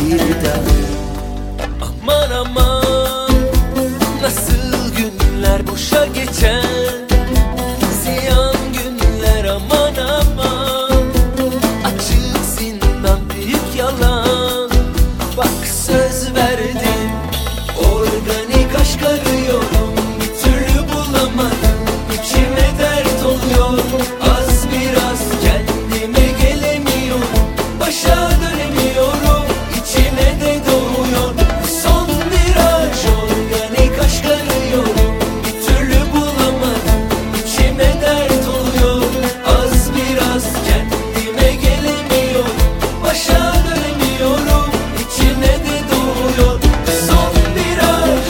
bir daha. Aman aman, nasıl günler boşa geçen, ziyan günler aman aman. Açık zindan büyük yalan, bak söz verdim, organik aşk arıyorum, bir türlü bulamadım, içime dert oluyor. Az biraz kendime gelemiyorum, başa dönemiyorum, içime de doğuyor. Son viraj, organik aşk arıyorum, bir türlü bulamadım, içime dert oluyor. Az biraz kendime gelemiyorum, başa dönemiyorum, içime de doğuyor. Son viraj.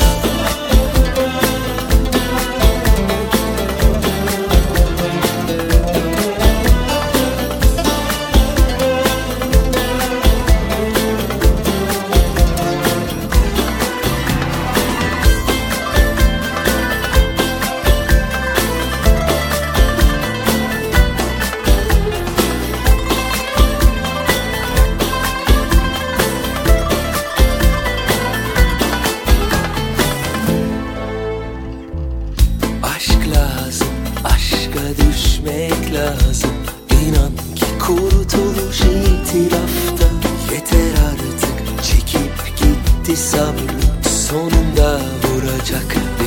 Aşk lazım, aşka düşmek lazım. İnan ki kurtuluş itirafta. Yeter artık, çekip gitti sabrım, sonunda vuracak